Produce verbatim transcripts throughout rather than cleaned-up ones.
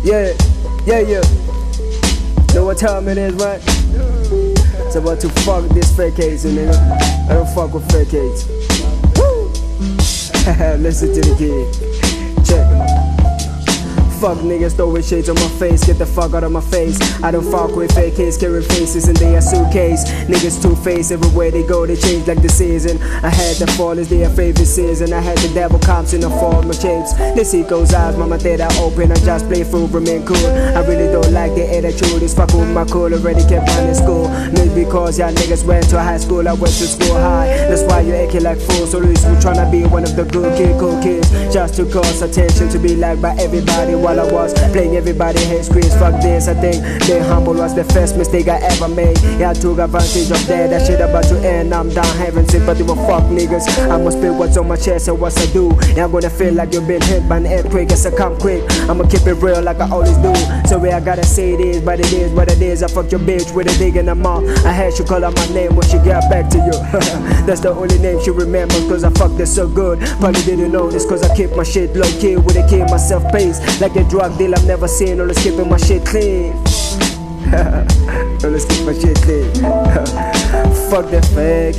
Yeah, yeah, yeah. Know what time it is, right? It's about to fuck this fake hates, nigga. I don't fuck with fake hates. Woo! Listen to the kid. Check. Fuck niggas throwing shades on my face, get the fuck out of my face. I don't fuck with fake kids carrying faces in their suitcase. Niggas two-faced, everywhere they go they change like the season. I had the fall as their favorite season. I had the devil cops in the form of shapes. The sequels eyes, mama that I open, I just play through, remain cool. I really don't like the attitude, it's fuck with my cool, already kept on in school. Maybe because y'all niggas went to high school, I went to school high. That's why you acting like fools, so at least we're tryna be one of the good kid, cool kids. Just to cause attention, to be liked by everybody. While I was playing everybody hate screens, fuck this, I think being humble was the first mistake I ever made. Yeah, I took advantage of that, that shit about to end, I'm down having sympathy with fuck niggas. I must feel what's on my chest and what I do. Yeah, I'm gonna feel like you've been hit by an earthquake, as I come quick, I'ma keep it real like I always do. So yeah, I gotta say it is, but it is what it is. I fucked your bitch with a dig in the mouth. I had she call out my name when she got back to you. That's the only name she remembers, cause I fucked her so good. Probably didn't know this, cause I keep my shit low key with a kid myself pace. Like a drug deal I've never seen, always keeping my shit clean. Always keep my shit clean. Fuck the fake,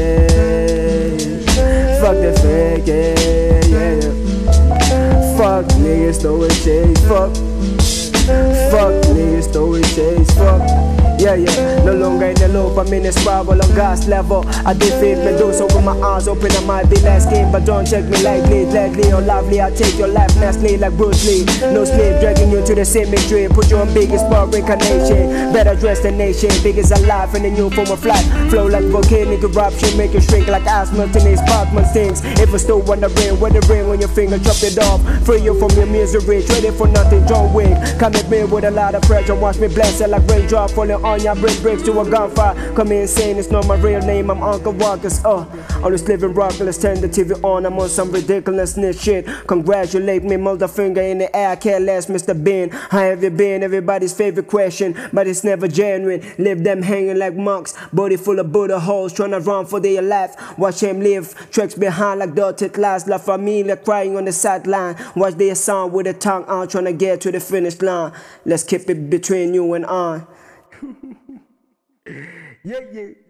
fuck the fake, yeah, yeah. Fuck niggas throwing shades, fuck. Fuck niggas throwing shades, fuck. Yeah, yeah, no longer in the loop, I'm in a spiral on gas level. I defeat Medusa with my eyes open, I might be last game, but don't check me lightly, gladly or lively. I take your life nastily like Bruce Lee. No sleep, dragging you to the cemetery, put you on biggest bar reincarnation. Better dress the nation, biggest alive in a new form of life. Flow like volcanic eruption, make you shrink like ice melting in sparkman stings. If I still wanna ring, wear the ring on your finger, chop it off. Free you from your misery, trading for nothing, John Wick. Come at me with a lot of pressure, watch me bless it like raindrop falling on. Y'all bring bricks to a gunfire. Come insane, it's not my real name, I'm Uncle Walkers. Uh, always living rockless, turn the T V on, I'm on some ridiculousness shit. Congratulate me, mother finger in the air, I care less, Mister Bean. How have you been? Everybody's favorite question, but it's never genuine. Leave them hanging like monks, body full of Buddha holes, trying to run for their life. Watch them live, tracks behind like dotted lines. La Familia crying on the sideline. Watch their son with a tongue out, trying to get to the finish line. Let's keep it between you and I. Yeah, yeah.